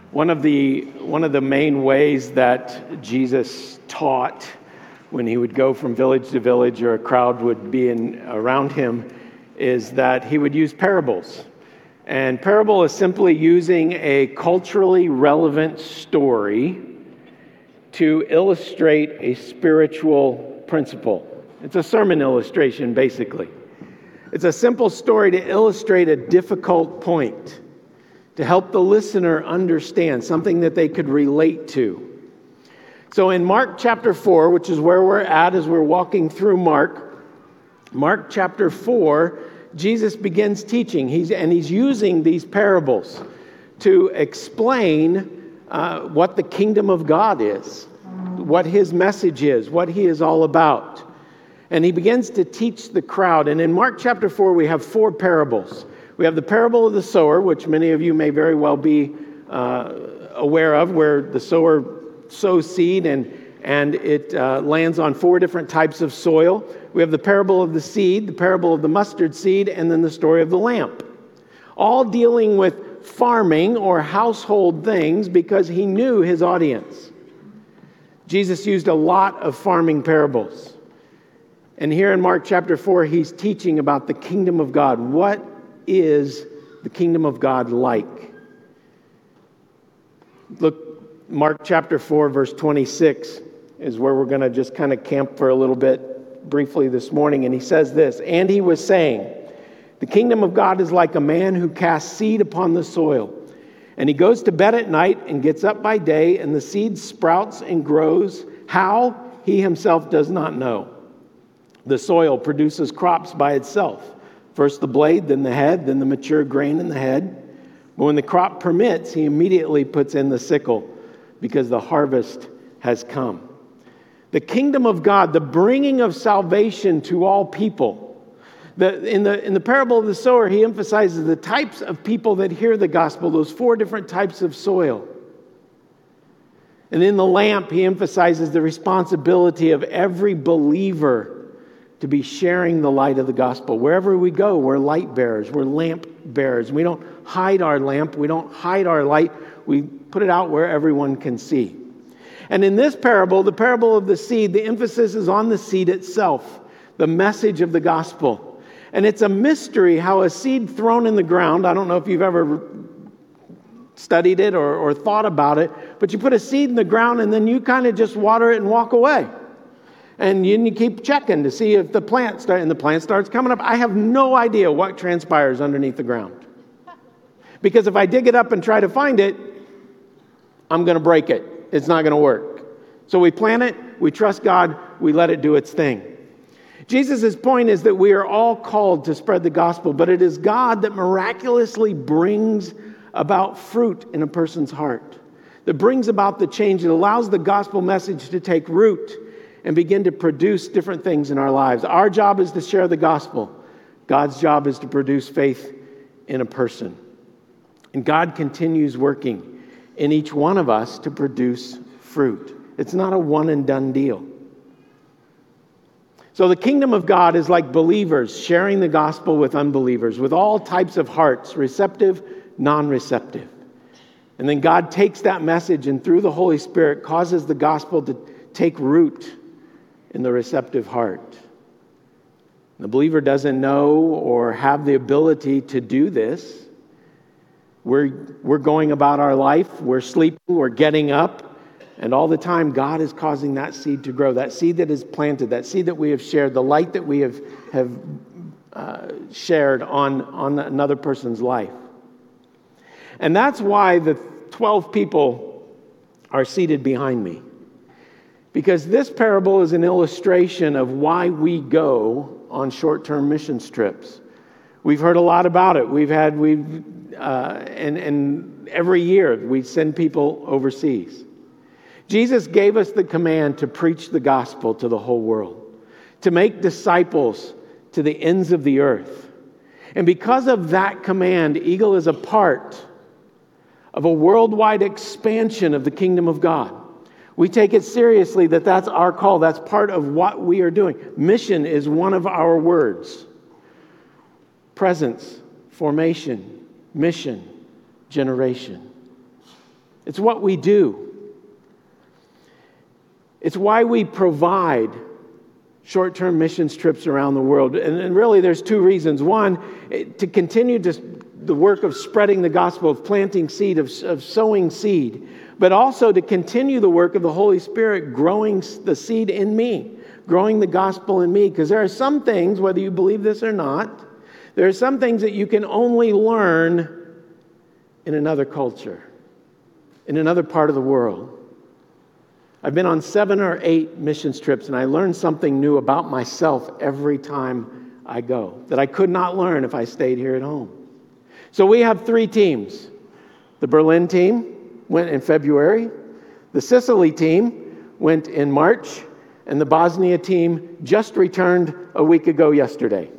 One of the main ways that Jesus taught when he would go from village to village or a crowd would be around him is that he would use parables. And parable is simply using a culturally relevant story to illustrate a spiritual principle. It's a sermon illustration, basically. It's a simple story to illustrate a difficult point, to help the listener understand something that they could relate to. So in Mark chapter 4, which is where we're at as we're walking through Mark chapter 4, Jesus begins teaching. He's using these parables to explain what the kingdom of God is, what his message is, what he is all about. And he begins to teach the crowd. And in Mark chapter 4, we have 4 parables. We have the parable of the sower, which many of you may very well be aware of, where the sower sows seed and it lands on 4 different types of soil. We have the parable of the seed, the parable of the mustard seed, and then the story of the lamp. All dealing with farming or household things because he knew his audience. Jesus used a lot of farming parables. And here in Mark chapter 4, he's teaching about the kingdom of God. What is the kingdom of God like? Look, Mark chapter 4, verse 26 is where we're going to just kind of camp for a little bit briefly this morning. And he says this, "And he was saying, the kingdom of God is like a man who casts seed upon the soil. And he goes to bed at night and gets up by day, and the seed sprouts and grows. How? He himself does not know. The soil produces crops by itself. First the blade, then the head, then the mature grain in the head. But when the crop permits, he immediately puts in the sickle because the harvest has come." The kingdom of God, the bringing of salvation to all people. In the parable of the sower, he emphasizes the types of people that hear the gospel, those 4 different types of soil. And in the lamp, he emphasizes the responsibility of every believer to be sharing the light of the gospel. Wherever we go, we're light bearers, we're lamp bearers. We don't hide our lamp, we don't hide our light, we put it out where everyone can see. And in this parable, the parable of the seed, the emphasis is on the seed itself, the message of the gospel. And it's a mystery how a seed thrown in the ground, I don't know if you've ever studied it or thought about it, but you put a seed in the ground and then you kind of just water it and walk away. And you keep checking to see if the plant starts coming up. I have no idea what transpires underneath the ground. Because if I dig it up and try to find it, I'm going to break it. It's not going to work. So we plant it, we trust God, we let it do its thing. Jesus' point is that we are all called to spread the gospel, but it is God that miraculously brings about fruit in a person's heart, that brings about the change, that allows the gospel message to take root and begin to produce different things in our lives. Our job is to share the gospel. God's job is to produce faith in a person. And God continues working in each one of us to produce fruit. It's not a one and done deal. So the kingdom of God is like believers sharing the gospel with unbelievers, with all types of hearts, receptive, non-receptive. And then God takes that message and through the Holy Spirit causes the gospel to take root in the receptive heart. The believer doesn't know or have the ability to do this. We're going about our life, we're sleeping, we're getting up, and all the time God is causing that seed to grow, that seed that is planted, that seed that we have shared, the light that we have shared on another person's life. And that's why the 12 people are seated behind me. Because this parable is an illustration of why we go on short-term mission trips. We've heard a lot about it. And every year we send people overseas. Jesus gave us the command to preach the gospel to the whole world, to make disciples to the ends of the earth. And because of that command, Eagle is a part of a worldwide expansion of the kingdom of God. We take it seriously that that's our call. That's part of what we are doing. Mission is one of our words. Presence, formation, mission, generation. It's what we do. It's why we provide short-term missions trips around the world. And really, there's two reasons. One, to continue the work of spreading the gospel, of planting seed, of sowing seed, but also to continue the work of the Holy Spirit growing the seed in me, growing the gospel in me. Because there are some things, whether you believe this or not, there are some things that you can only learn in another culture, in another part of the world. I've been on 7 or 8 missions trips, and I learn something new about myself every time I go that I could not learn if I stayed here at home. So we have 3 teams. The Berlin team went in February, the Sicily team went in March, and the Bosnia team just returned a week ago yesterday.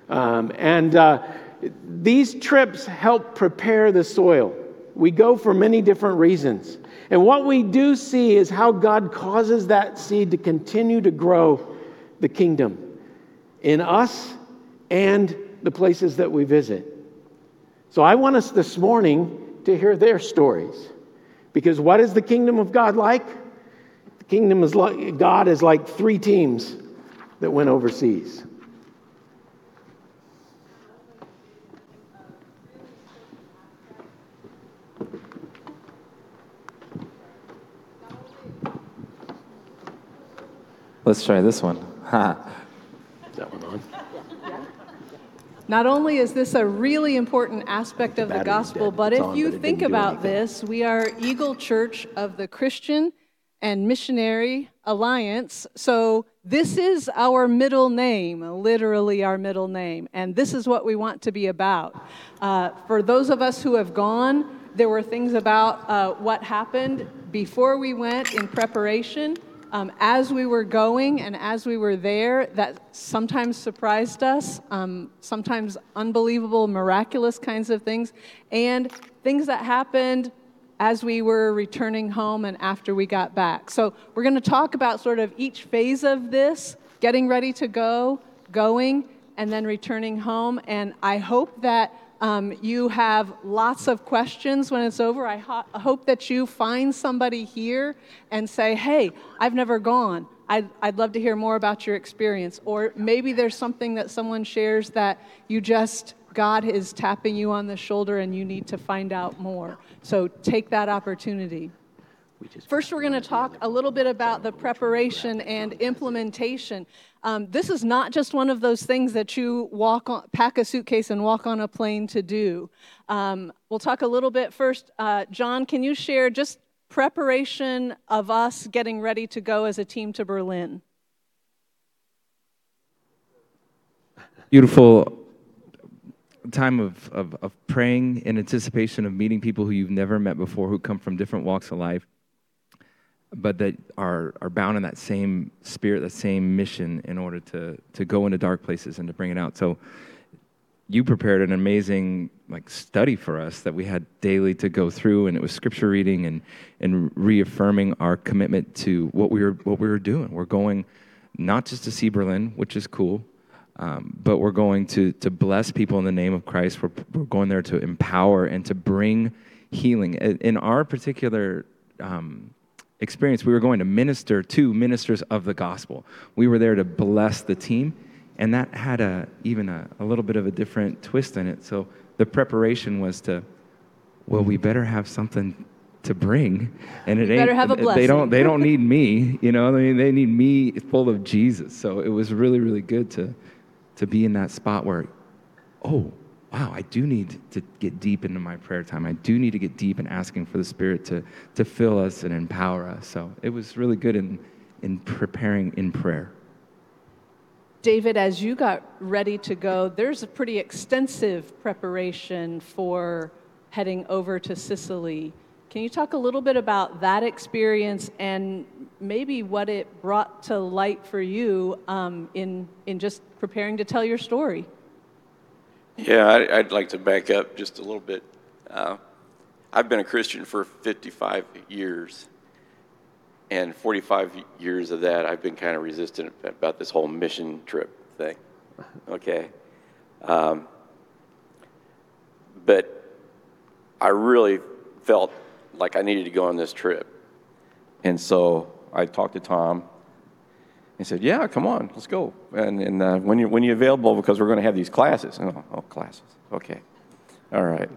These trips help prepare the soil. We go for many different reasons. And what we do see is how God causes that seed to continue to grow the kingdom in us and the places that we visit. So I want us this morning to hear their stories. Because what is the kingdom of God like? The kingdom of God is like 3 teams that went overseas. Let's try this one. Is that one on? Not only is this a really important aspect of the gospel, but if you think about this, we are Eagle Church of the Christian and Missionary Alliance. So this is our middle name, literally our middle name. And this is what we want to be about. For those of us who have gone, there were things about what happened before we went in preparation. As we were going and as we were there, that sometimes surprised us, sometimes unbelievable, miraculous kinds of things, and things that happened as we were returning home and after we got back. So we're going to talk about sort of each phase of this, getting ready to go, going, and then returning home. And I hope that you have lots of questions when it's over. I hope that you find somebody here and say, hey, I've never gone. I'd love to hear more about your experience. Or maybe there's something that someone shares that God is tapping you on the shoulder and you need to find out more. So take that opportunity. First, we're going to talk a little bit about the preparation and implementation. This is not just one of those things that you pack a suitcase and walk on a plane to do. We'll talk a little bit first. John, can you share just preparation of us getting ready to go as a team to Berlin? Beautiful time of praying in anticipation of meeting people who you've never met before, who come from different walks of life, but that are bound in that same spirit, that same mission in order to go into dark places and to bring it out. So you prepared an amazing study for us that we had daily to go through, and it was scripture reading and reaffirming our commitment to what we were doing. We're going not just to see Berlin, which is cool, but we're going to bless people in the name of Christ. We're going there to empower and to bring healing. In our particular experience, we were going to minister to ministers of the gospel. We were there to bless the team, and that had even a little bit of a different twist in it. So the preparation was we better have something to bring, and it ain't. Better have a blessing. They don't need me, they need me full of Jesus. So it was really, really good to be in that spot where, oh, wow, I do need to get deep into my prayer time. I do need to get deep in asking for the Spirit to fill us and empower us. So it was really good in preparing in prayer. David, as you got ready to go, there's a pretty extensive preparation for heading over to Sicily. Can you talk a little bit about that experience and maybe what it brought to light for you in just preparing to tell your story? Yeah, I'd like to back up just a little bit. I've been a Christian for 55 years, and 45 years of that I've been kind of resistant about this whole mission trip thing, okay? But I really felt like I needed to go on this trip. And so I talked to Tom and said, yeah, come on, let's go. And when you're available, because we're going to have these classes. Oh, classes. Okay. All right.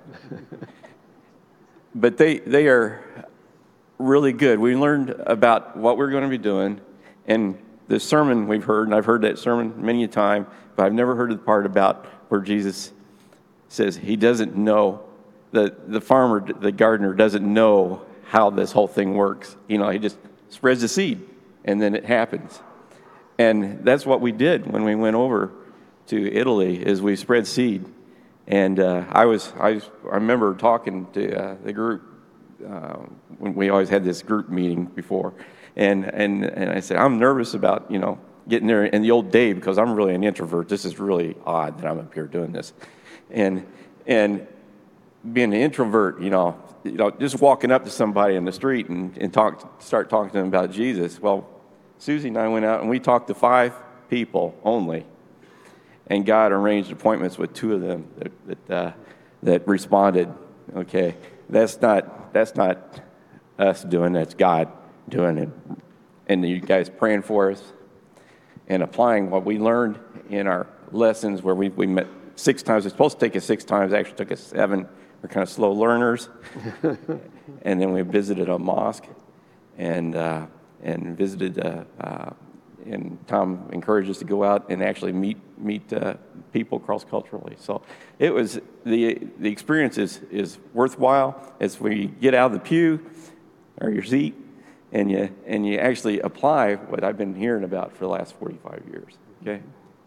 But they are really good. We learned about what we're going to be doing. And the sermon we've heard, and I've heard that sermon many a time, but I've never heard the part about where Jesus says he doesn't know, the farmer, the gardener doesn't know how this whole thing works. He just spreads the seed, and then it happens. And that's what we did when we went over to Italy, is we spread seed. And I remember talking to the group when we always had this group meeting before, and I said, I'm nervous about getting there in the old day, because I'm really an introvert. This is really odd that I'm up here doing this, and being an introvert, just walking up to somebody in the street and start talking to them about Jesus. Well, Susie and I went out and we talked to 5 people only, and God arranged appointments with 2 of them that responded. Okay, that's not us doing, that's God doing it, and you guys praying for us and applying what we learned in our lessons, where we met 6 times. It's supposed to take us 6 times. It actually took us 7. We're kind of slow learners. And then we visited a mosque and visited. And Tom encouraged us to go out and actually meet people cross-culturally. So it was the experience is worthwhile as we get out of the pew or your seat, and you actually apply what I've been hearing about for the last 45 years. Okay.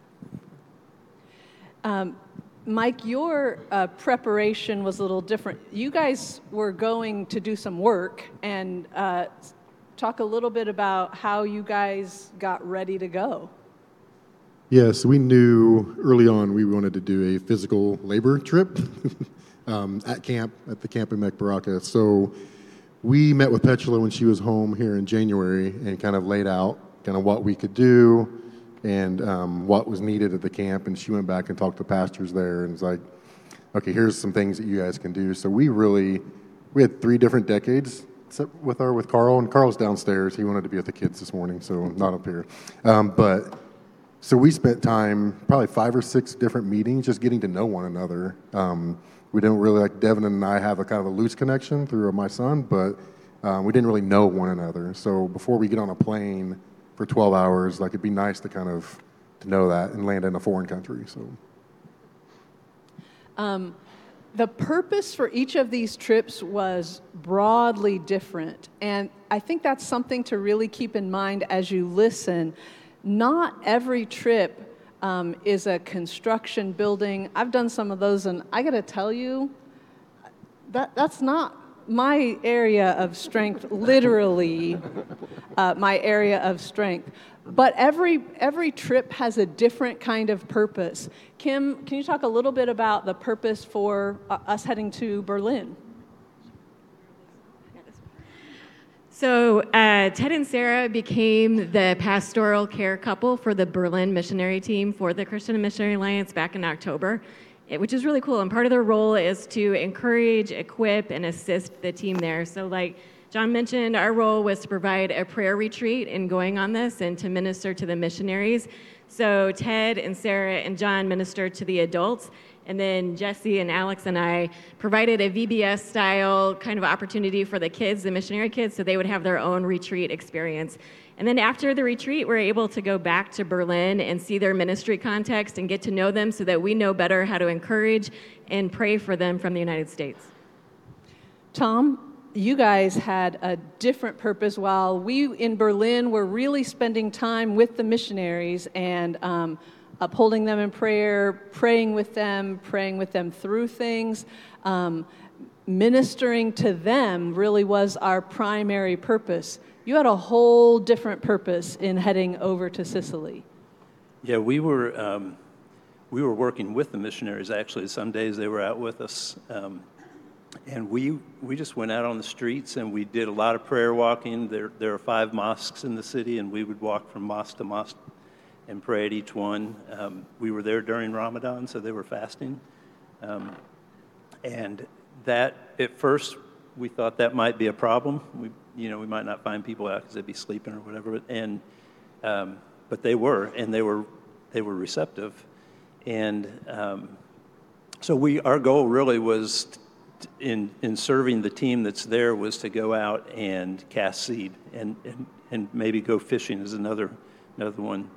Mike, your preparation was a little different. You guys were going to do some work, and talk a little bit about how you guys got ready to go. Yes, we knew early on we wanted to do a physical labor trip at the camp in Mekbaraka. So we met with Petula when she was home here in January and kind of laid out kind of what we could do and what was needed at the camp. And she went back and talked to pastors there and was like, okay, here's some things that you guys can do. So we had 3 different decades with Carl, and Carl's downstairs. He wanted to be with the kids this morning, so not up here. So we spent time, probably 5 or 6 different meetings, just getting to know one another. We didn't really, like Devin and I have a kind of a loose connection through my son, but we didn't really know one another. So before we get on a plane for 12 hours, like it'd be nice to kind of to know that and land in a foreign country. So. The purpose for each of these trips was broadly different, and I think that's something to really keep in mind as you listen. Not every trip is a construction building. I've done some of those, and I got to tell you, that's not my area of strength, literally my area of strength. But every trip has a different kind of purpose. Kim, can you talk a little bit about the purpose for us heading to Berlin? So Ted and Sarah became the pastoral care couple for the Berlin missionary team for the Christian Missionary Alliance back in October, which is really cool. And part of their role is to encourage, equip, and assist the team there. So like John mentioned, our role was to provide a prayer retreat in going on this and to minister to the missionaries. So Ted and Sarah and John ministered to the adults, and then Jesse and Alex and I provided a VBS-style kind of opportunity for the kids, the missionary kids, so they would have their own retreat experience. And then after the retreat, we're able to go back to Berlin and see their ministry context and get to know them so that we know better how to encourage and pray for them from the United States. Tom, you guys had a different purpose. While we in Berlin were really spending time with the missionaries and upholding them in prayer, praying with them through things, ministering to them really was our primary purpose. You had a whole different purpose in heading over to Sicily. Yeah, we were working with the missionaries, actually. Some days they were out with us. And we just went out on the streets and we did a lot of prayer walking. There are 5 mosques in the city, and we would walk from mosque to mosque and pray at each one. We were there during Ramadan, so they were fasting. And that at first we thought that might be a problem. We might not find people out because they'd be sleeping or whatever. But they were receptive. And so our goal really was in serving the team that's there was to go out and cast seed and maybe go fishing is another one.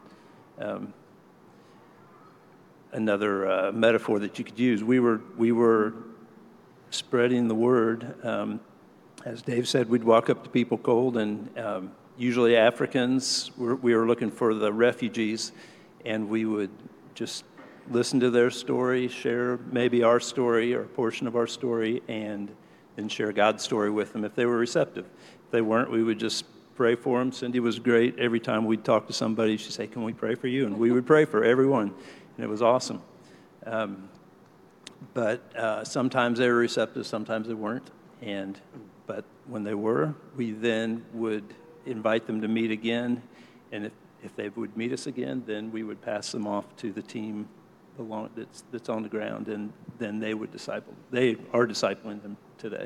Another metaphor that you could use. We were spreading the word. As Dave said, we'd walk up to people cold, and usually Africans. We were looking for the refugees, and we would just listen to their story, share maybe our story or a portion of our story, and then share God's story with them if they were receptive. If they weren't, we would just pray for them. Cindy was great. Every time we'd talk to somebody, she'd say, "Can we pray for you?" And we would pray for everyone, and it was awesome. But sometimes they were receptive, sometimes they weren't. But when they were, we then would invite them to meet again. And if they would meet us again, then we would pass them off to the team that's on the ground, and then they would disciple. They are discipling them today.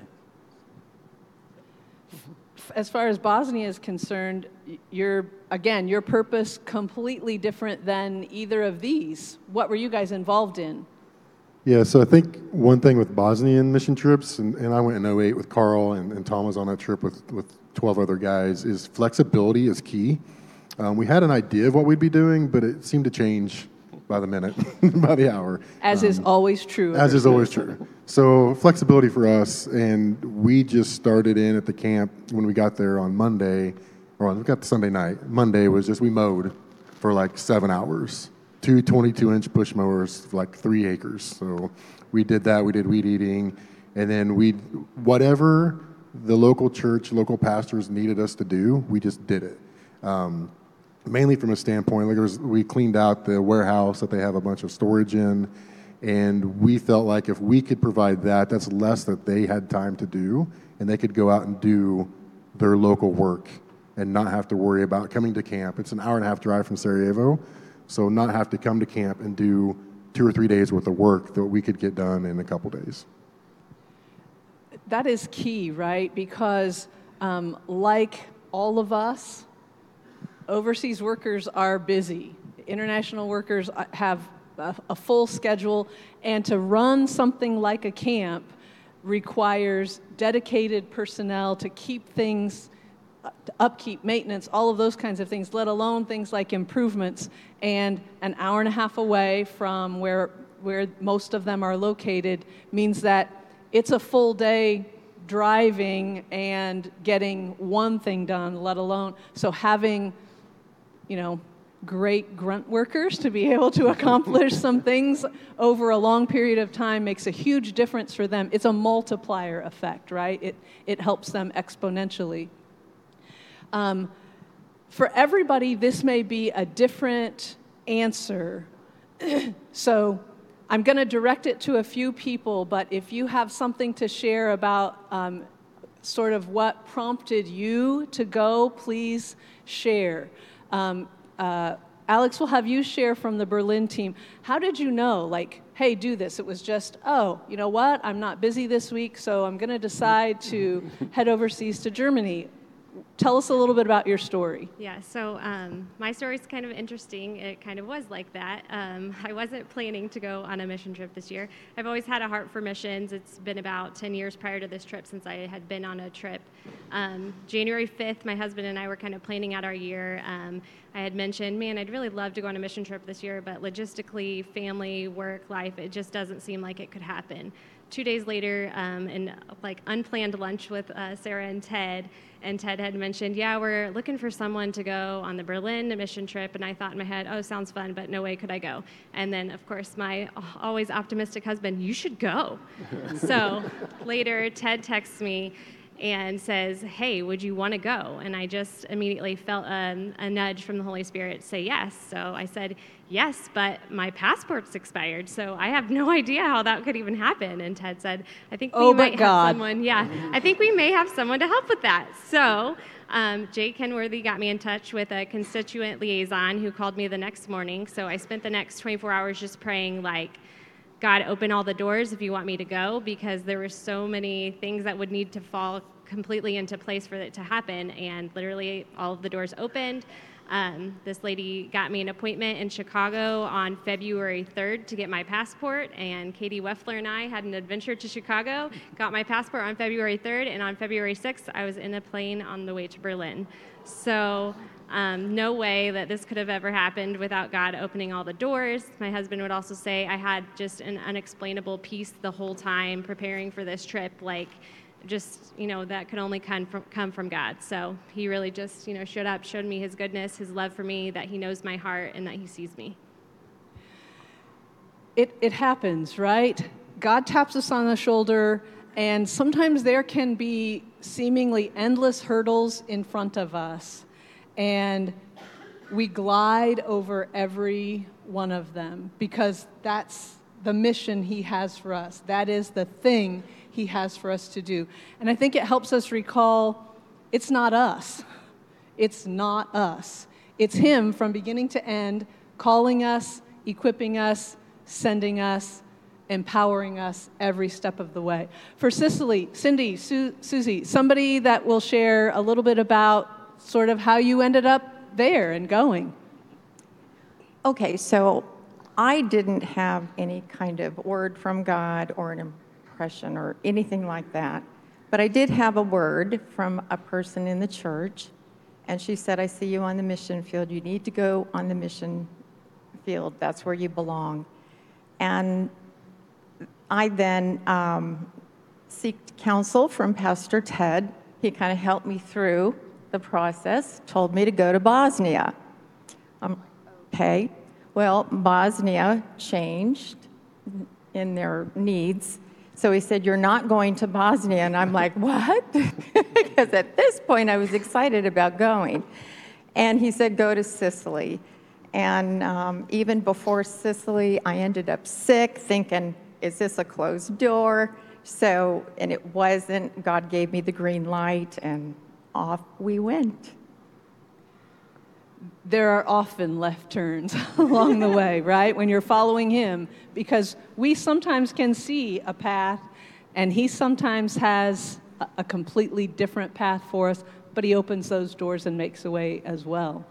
As far as Bosnia is concerned, your purpose completely different than either of these. What were you guys involved in? Yeah, so I think one thing with Bosnian mission trips, and I went in 2008 with Carl, and Tom was on that trip with 12 other guys, is flexibility is key. We had an idea of what we'd be doing, but it seemed to change by the minute, by the hour. As is always true. As is always true. So flexibility for us, and we just started in at the camp when we got there on Monday, or we got the Sunday night. Monday was just we mowed for like 7 hours. 2 22-inch push mowers, like 3 acres. So we did that. We did weed eating, and then whatever the local church, local pastors needed us to do, we just did it. Mainly from a standpoint, we cleaned out the warehouse that they have a bunch of storage in, and we felt like if we could provide that, that's less that they had time to do, and they could go out and do their local work and not have to worry about coming to camp. It's an 1.5-hour drive from Sarajevo, so not have to come to camp and do 2 or 3 days worth of work that we could get done in a couple days. That is key, right? Because like all of us, overseas workers are busy. International workers have a full schedule, and to run something like a camp requires dedicated personnel to keep things, upkeep, maintenance, all of those kinds of things, let alone things like improvements. And an 1.5 hours away from where most of them are located means that it's a full day driving and getting one thing done, let alone, so having, great grunt workers to be able to accomplish some things over a long period of time makes a huge difference for them. It's a multiplier effect, right? It helps them exponentially. For everybody, this may be a different answer. So I'm going to direct it to a few people, but if you have something to share about sort of what prompted you to go, please share. Alex, we'll have you share from the Berlin team. How did you know, hey, do this? It was just, you know what? I'm not busy this week, so I'm going to decide to head overseas to Germany. Tell us a little bit about your story. Yeah, so my story's kind of interesting. It kind of was like that. I wasn't planning to go on a mission trip this year. I've always had a heart for missions. It's been about 10 years prior to this trip since I had been on a trip. January 5th, my husband and I were kind of planning out our year. I had mentioned, man, I'd really love to go on a mission trip this year, but logistically, family, work, life, it just doesn't seem like it could happen. 2 days later, in unplanned lunch with Sarah and Ted had mentioned, yeah, we're looking for someone to go on the Berlin mission trip, and I thought in my head, sounds fun, but no way could I go. And then, of course, my always optimistic husband, you should go. So later, Ted texts me and says, hey, would you want to go? And I just immediately felt a nudge from the Holy Spirit to say yes. So I said, yes, but my passport's expired, so I have no idea how that could even happen. And Ted said, I think we might have someone. Yeah, I think we may have someone to help with that. So Jay Kenworthy got me in touch with a constituent liaison who called me the next morning. So I spent the next 24 hours just praying, God, open all the doors if you want me to go, because there were so many things that would need to fall completely into place for it to happen. And literally all of the doors opened. This lady got me an appointment in Chicago on February 3rd to get my passport, and Katie Weffler and I had an adventure to Chicago, got my passport on February 3rd, and on February 6th, I was in a plane on the way to Berlin. So no way that this could have ever happened without God opening all the doors. My husband would also say I had just an unexplainable peace the whole time preparing for this trip, like just, that could only come from God. So he really just, showed up, showed me his goodness, his love for me, that he knows my heart and that he sees me. It happens, right? God taps us on the shoulder, and sometimes there can be seemingly endless hurdles in front of us, and we glide over every one of them because that's the mission he has for us. That is the thing he has for us to do. And I think it helps us recall it's not us. It's not us. It's him from beginning to end, calling us, equipping us, sending us, empowering us every step of the way. For Cicely, Cindy, Susie, somebody that will share a little bit about sort of how you ended up there and going. Okay, so I didn't have any kind of word from God or an impression or anything like that, but I did have a word from a person in the church, and she said, I see you on the mission field. You need to go on the mission field. That's where you belong. And I then sought counsel from Pastor Ted. He kind of helped me through the process, told me to go to Bosnia. Okay. Well, Bosnia changed in their needs. So he said, you're not going to Bosnia. And I'm like, what? Because at this point, I was excited about going. And he said, go to Sicily. And even before Sicily, I ended up sick, thinking, is this a closed door? So, and it wasn't. God gave me the green light, and off we went. There are often left turns along the way, right? When you're following him, because we sometimes can see a path, and he sometimes has a completely different path for us, but he opens those doors and makes a way as well.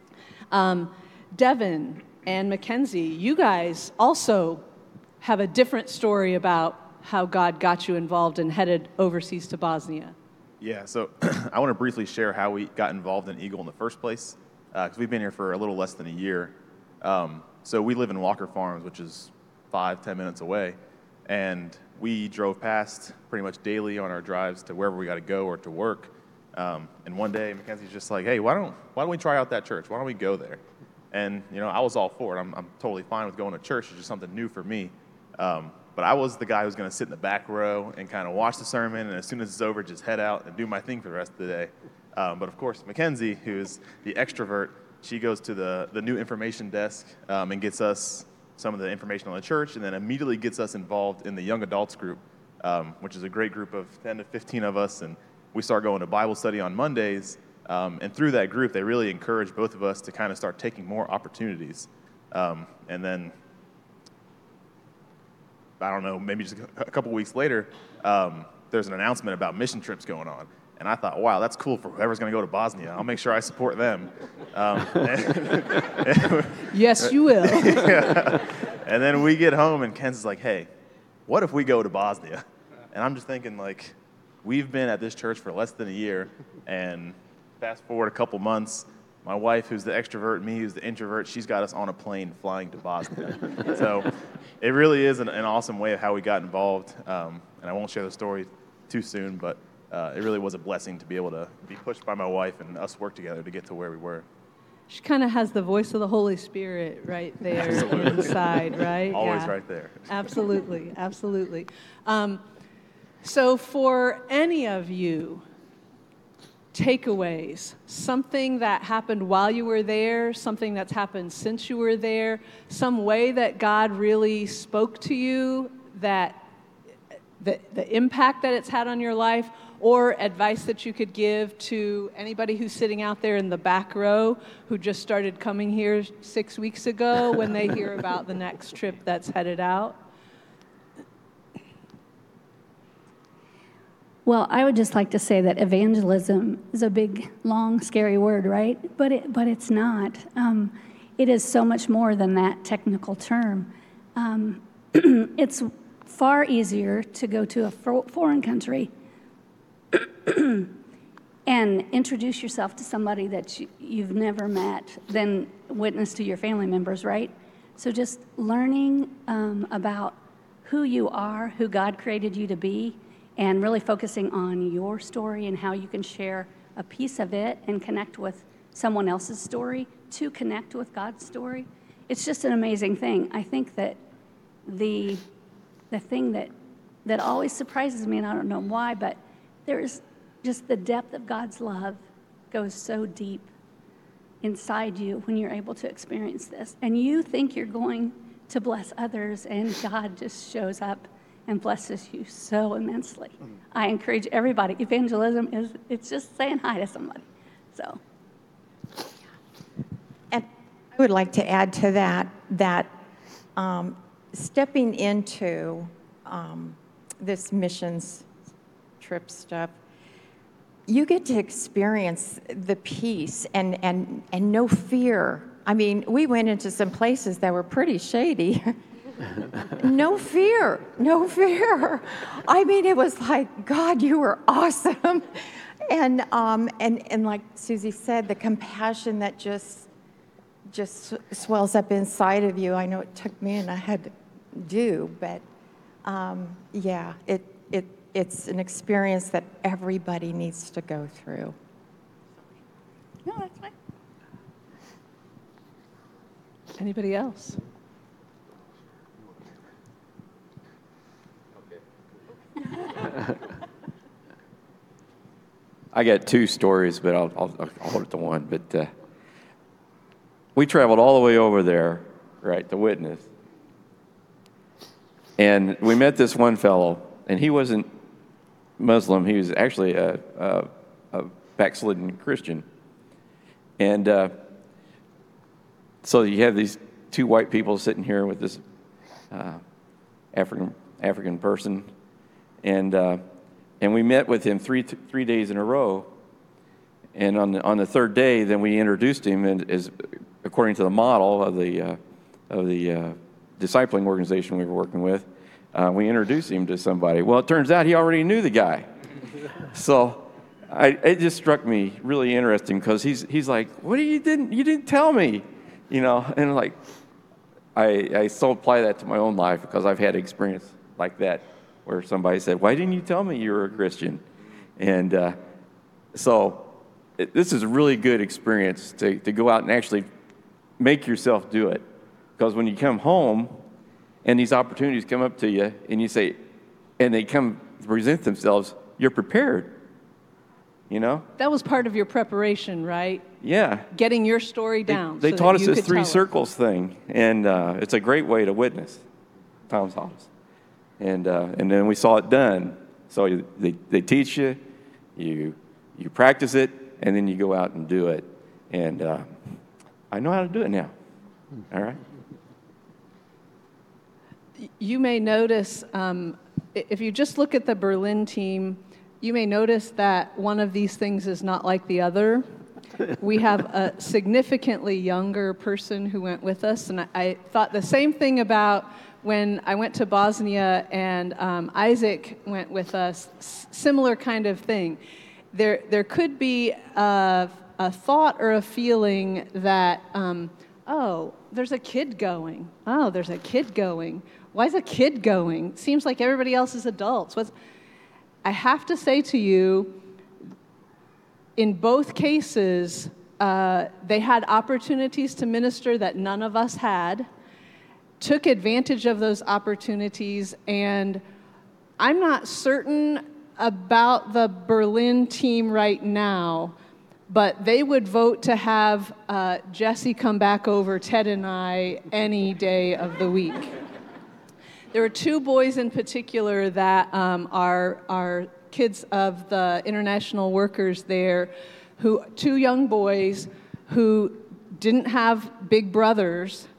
Devin and Mackenzie, you guys also have a different story about how God got you involved and headed overseas to Bosnia. Yeah, so I want to briefly share how we got involved in Eagle in the first place, because we've been here for a little less than a year. So we live in Walker Farms, which is 5-10 minutes away, and we drove past pretty much daily on our drives to wherever we got to go or to work. And one day, Mackenzie's just like, hey, why don't we try out that church? Why don't we go there? And, I was all for it. I'm totally fine with going to church. It's just something new for me. But I was the guy who's going to sit in the back row and kind of watch the sermon, and as soon as it's over, just head out and do my thing for the rest of the day. But of course, Mackenzie, who's the extrovert, she goes to the new information desk and gets us some of the information on the church, and then immediately gets us involved in the young adults group, which is a great group of 10 to 15 of us, and we start going to Bible study on Mondays. And through that group, they really encouraged both of us to kind of start taking more opportunities. And then, I don't know, maybe just a couple weeks later, there's an announcement about mission trips going on. And I thought, wow, that's cool for whoever's going to go to Bosnia. I'll make sure I support them. Yes, you will. Yeah. And then we get home, and Ken's like, hey, what if we go to Bosnia? And I'm just thinking, like, we've been at this church for less than a year, and fast forward a couple months, my wife, who's the extrovert, me, who's the introvert, she's got us on a plane flying to Bosnia. So it really is an awesome way of how we got involved. And I won't share the story too soon, but it really was a blessing to be able to be pushed by my wife and us work together to get to where we were. She kind of has the voice of the Holy Spirit right there inside, right? Always right there. Absolutely, absolutely. So for any of you, takeaways, something that happened while you were there, something that's happened since you were there, some way that God really spoke to you, that the impact that it's had on your life, or advice that you could give to anybody who's sitting out there in the back row who just started coming here 6 weeks ago when they hear about the next trip that's headed out? Well, I would just like to say that evangelism is a big, long, scary word, right? But it's not. It is so much more than that technical term. It's far easier to go to a foreign country and introduce yourself to somebody that you've never met than witness to your family members, right? So just learning about who you are, who God created you to be, and really focusing on your story and how you can share a piece of it and connect with someone else's story to connect with God's story. It's just an amazing thing. I think that the thing that always surprises me, and I don't know why, but there's just the depth of God's love goes so deep inside you when you're able to experience this. And you think you're going to bless others, and God just shows up and blesses you so immensely. I encourage everybody. Evangelism it's just saying hi to somebody. So. And I would like to add to that stepping into this missions trip stuff, you get to experience the peace and no fear. I mean, we went into some places that were pretty shady. No fear. I mean, it was like, God, you were awesome. And like Susie said, the compassion that just swells up inside of you. I know it took me and I had to do, but yeah, it's an experience that everybody needs to go through. No, that's fine. Anybody else? I got two stories, but I'll hold it to one. But we traveled all the way over there, right, to witness. And we met this one fellow, and he wasn't Muslim. He was actually a backslidden Christian. And so you have these two white people sitting here with this African person, and we met with him three days in a row. And on the third day, then we introduced him, and as according to the model of the discipling organization we were working with, we introduced him to somebody. Well, it turns out he already knew the guy. So it just struck me really interesting because he's like, "What you didn't tell me," you know, and like I so apply that to my own life because I've had experience like that where somebody said, "Why didn't you tell me you were a Christian?" And so this is a really good experience to go out and actually make yourself do it, because when you come home and these opportunities come up to you and you say, and they come present themselves, you're prepared. You know? That was part of your preparation, right? Yeah. Getting your story down. They taught us this three circles thing, and it's a great way to witness Tom's House. And then we saw it done. So they teach you, you practice it, and then you go out and do it. And I know how to do it now. All right? You may notice, if you just look at the Berlin team, you may notice that one of these things is not like the other. We have a significantly younger person who went with us, and I thought the same thing about when I went to Bosnia and Isaac went with us, similar kind of thing. There could be a thought or a feeling that, oh, there's a kid going. Oh, there's a kid going. Why is a kid going? Seems like everybody else is adults. I have to say to you, in both cases, they had opportunities to minister that none of us had, took advantage of those opportunities, and I'm not certain about the Berlin team right now, but they would vote to have Jesse come back over Ted and I any day of the week. There were two boys in particular that are kids of the international workers there, two young boys who didn't have big brothers,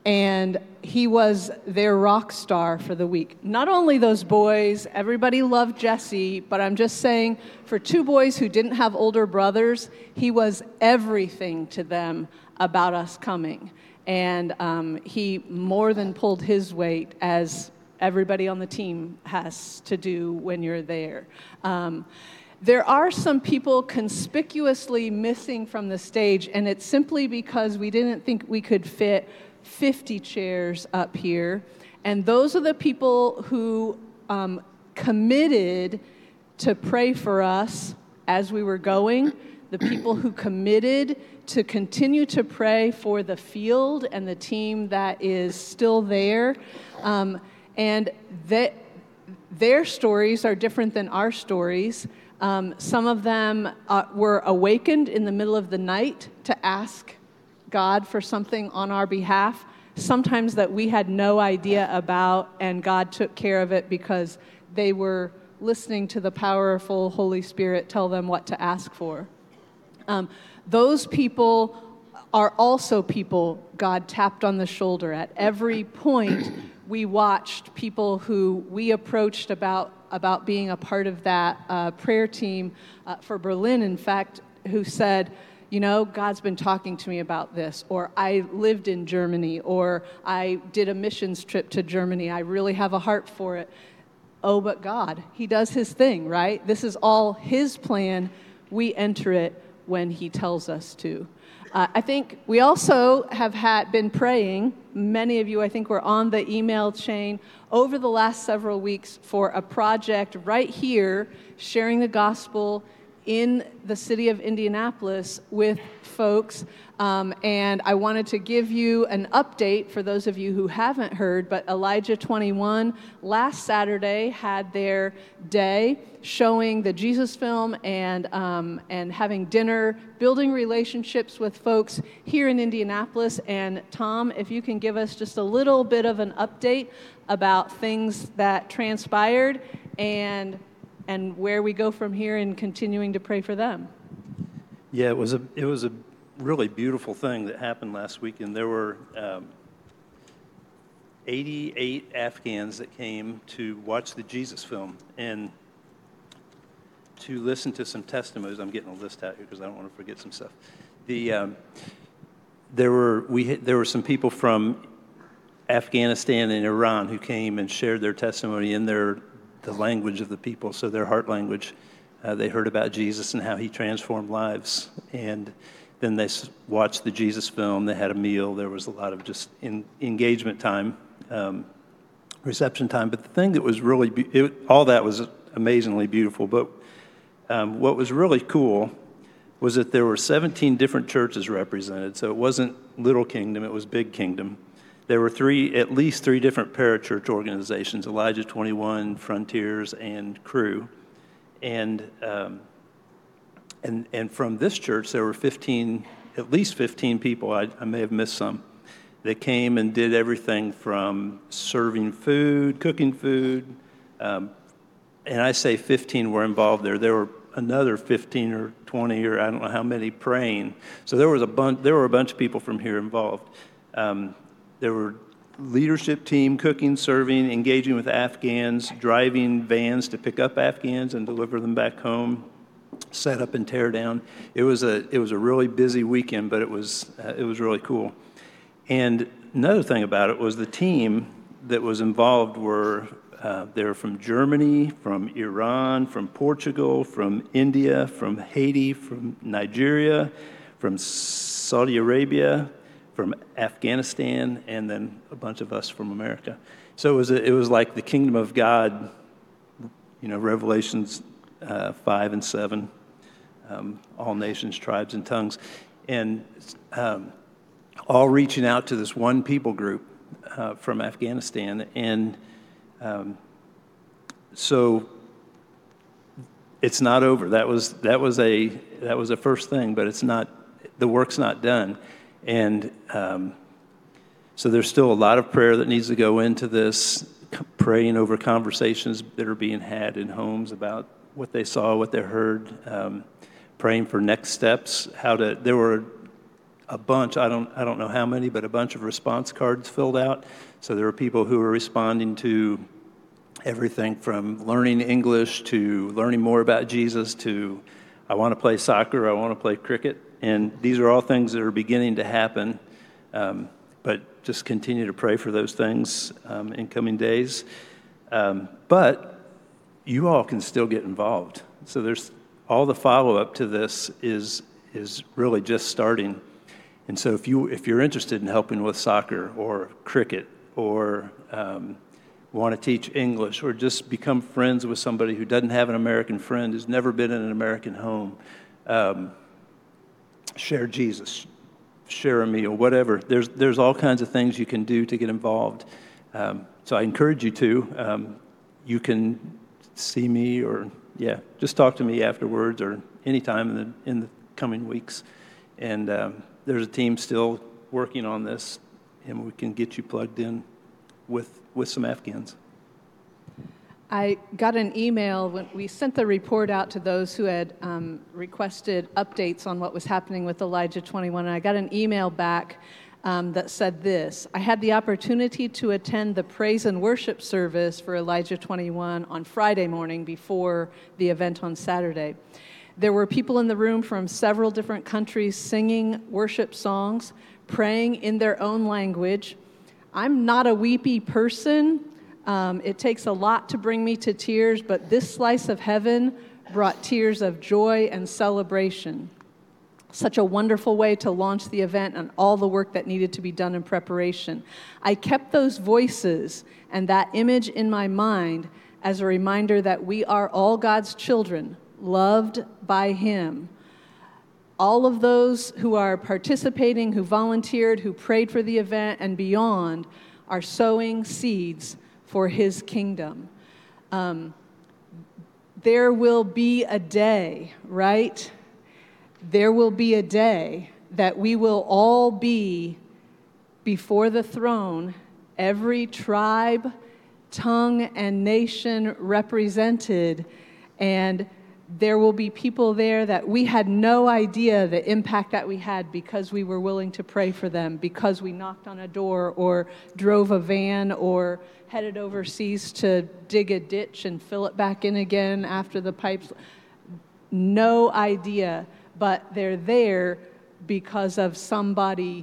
and he was their rock star for the week. Not only those boys, everybody loved Jesse, but I'm just saying, for two boys who didn't have older brothers, he was everything to them about us coming. And he more than pulled his weight, as everybody on the team has to do when you're there. There are some people conspicuously missing from the stage, and it's simply because we didn't think we could fit 50 chairs up here. And those are the people who committed to pray for us as we were going, the people who committed to continue to pray for the field and the team that is still there. And their stories are different than our stories. Some of them were awakened in the middle of the night to ask God for something on our behalf, sometimes that we had no idea about, and God took care of it because they were listening to the powerful Holy Spirit tell them what to ask for. Those people are also people God tapped on the shoulder. At every point, we watched people who we approached about being a part of that prayer team for Berlin, in fact, who said, you know, God's been talking to me about this, or I lived in Germany, or I did a missions trip to Germany. I really have a heart for it. Oh, but God, he does his thing, right? This is all his plan. We enter it when he tells us to. I think we also have been praying, many of you I think were on the email chain over the last several weeks, for a project right here, sharing the gospel in the city of Indianapolis with folks. And I wanted to give you an update for those of you who haven't heard, but Elijah 21 last Saturday had their day showing the Jesus film and having dinner, building relationships with folks here in Indianapolis. And Tom, if you can give us just a little bit of an update about things that transpired and where we go from here in continuing to pray for them. Yeah, it was a really beautiful thing that happened last weekend. There were 88 Afghans that came to watch the Jesus film and to listen to some testimonies. I'm getting a list out here because I don't want to forget some stuff. There were some people from Afghanistan and Iran who came and shared their testimony in the language of the people, so their heart language. They heard about Jesus and how he transformed lives. And then they watched the Jesus film. They had a meal. There was a lot of just engagement time, reception time. But the thing that was really, all that was amazingly beautiful. But what was really cool was that there were 17 different churches represented. So it wasn't Little Kingdom, it was Big Kingdom. There were at least three different parachurch organizations, Elijah 21, Frontiers, and Cru. And from this church, there were at least 15 people, I may have missed some, that came and did everything from serving food, cooking food, and I say 15 were involved there. There were another 15 or 20 or I don't know how many praying. So there were a bunch of people from here involved. There were leadership team, cooking, serving, engaging with Afghans, driving vans to pick up Afghans and deliver them back home, set up and tear down. It was a really busy weekend, but it was really cool. And another thing about it was the team that was involved they were from Germany, from Iran, from Portugal, from India, from Haiti, from Nigeria, from Saudi Arabia, from Afghanistan, and then a bunch of us from America. So it was like the kingdom of God, Revelations 5 and 7, all nations, tribes, and tongues, and all reaching out to this one people group from Afghanistan. And so it's not over. That was a first thing, but it's not. The work's not done. And so there's still a lot of prayer that needs to go into this, praying over conversations that are being had in homes about what they saw, what they heard, praying for next steps, there were a bunch, I don't know how many, but a bunch of response cards filled out. So there were people who were responding to everything from learning English to learning more about Jesus to I want to play soccer, I want to play cricket. And these are all things that are beginning to happen. But just continue to pray for those things in coming days. But you all can still get involved. So there's all the follow-up to this is really just starting. And so if you're interested in helping with soccer or cricket or want to teach English or just become friends with somebody who doesn't have an American friend, who's never been in an American home, share Jesus, share a meal, whatever. There's all kinds of things you can do to get involved. So I encourage you to. You can see me or, just talk to me afterwards or anytime in the coming weeks. And there's a team still working on this, and we can get you plugged in with some Afghans. I got an email when we sent the report out to those who had requested updates on what was happening with Elijah 21, and I got an email back that said this: I had the opportunity to attend the praise and worship service for Elijah 21 on Friday morning before the event on Saturday. There were people in the room from several different countries singing worship songs, praying in their own language. I'm not a weepy person. It takes a lot to bring me to tears, but this slice of heaven brought tears of joy and celebration. Such a wonderful way to launch the event and all the work that needed to be done in preparation. I kept those voices and that image in my mind as a reminder that we are all God's children, loved by Him. All of those who are participating, who volunteered, who prayed for the event and beyond are sowing seeds for His kingdom. There will be a day, right? There will be a day that we will all be before the throne, every tribe, tongue, and nation represented, and there will be people there that we had no idea the impact that we had because we were willing to pray for them, because we knocked on a door or drove a van or headed overseas to dig a ditch and fill it back in again after the pipes. No idea, but they're there because of somebody,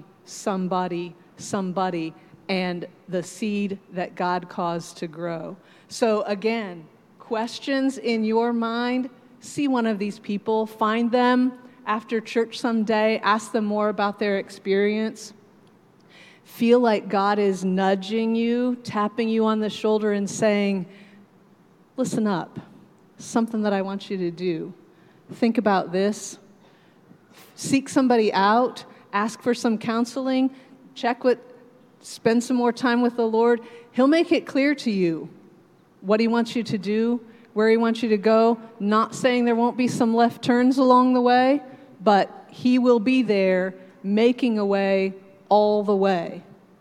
and the seed that God caused to grow. So again, questions in your mind, see one of these people, find them after church someday, ask them more about their experience. Feel like God is nudging you, tapping you on the shoulder and saying, listen up, something that I want you to do. Think about this. Seek somebody out, ask for some counseling, spend some more time with the Lord. He'll make it clear to you what He wants you to do, where He wants you to go, not saying there won't be some left turns along the way, but He will be there making a way all the way.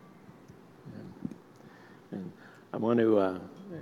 And I want to,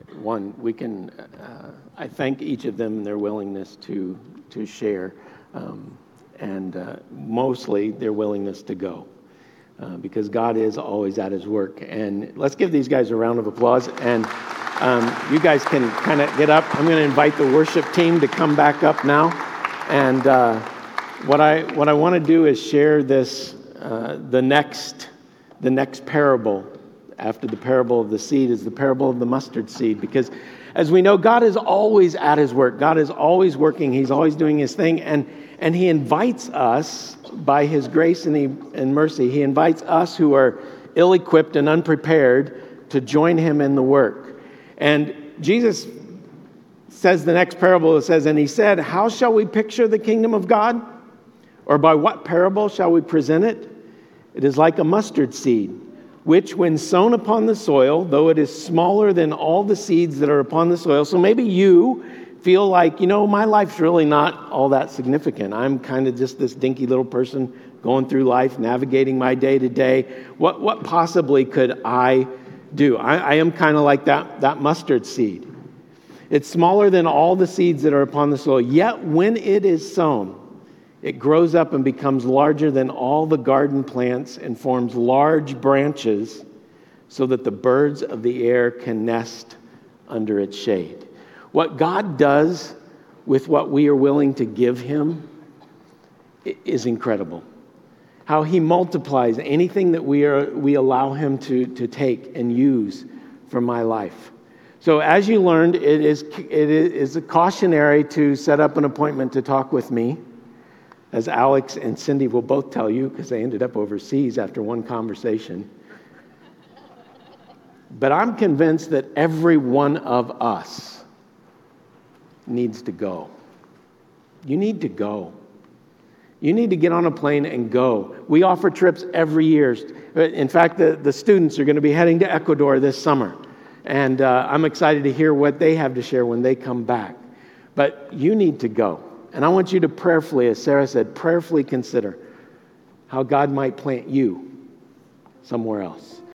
I thank each of them and their willingness to share, and mostly their willingness to go, because God is always at His work. And let's give these guys a round of applause. And you guys can kind of get up. I'm going to invite the worship team to come back up now. And what I want to do is share this, the next parable after the parable of the seed is the parable of the mustard seed. Because as we know, God is always at His work. God is always working. He's always doing His thing. And He invites us by His grace and mercy. He invites us who are ill-equipped and unprepared to join Him in the work. And Jesus says the next parable, it says, and He said, how shall we picture the kingdom of God? Or by what parable shall we present it? It is like a mustard seed, which when sown upon the soil, though it is smaller than all the seeds that are upon the soil. So maybe you feel like, my life's really not all that significant. I'm kind of just this dinky little person going through life, navigating my day to day. What possibly could I do? I am kind of like that mustard seed. It's smaller than all the seeds that are upon the soil. Yet when it is sown, It grows up and becomes larger than all the garden plants and forms large branches so that the birds of the air can nest under its shade. What God does with what we are willing to give him is incredible. How he multiplies anything that we allow him to take and use for my life. So as you learned, it is a cautionary to set up an appointment to talk with me, as Alex and Cindy will both tell you, because they ended up overseas after one conversation. But I'm convinced that every one of us needs to go. You need to go. You need to get on a plane and go. We offer trips every year. In fact, the students are going to be heading to Ecuador this summer. And I'm excited to hear what they have to share when they come back. But you need to go. And I want you to prayerfully, as Sarah said, prayerfully consider how God might plant you somewhere else.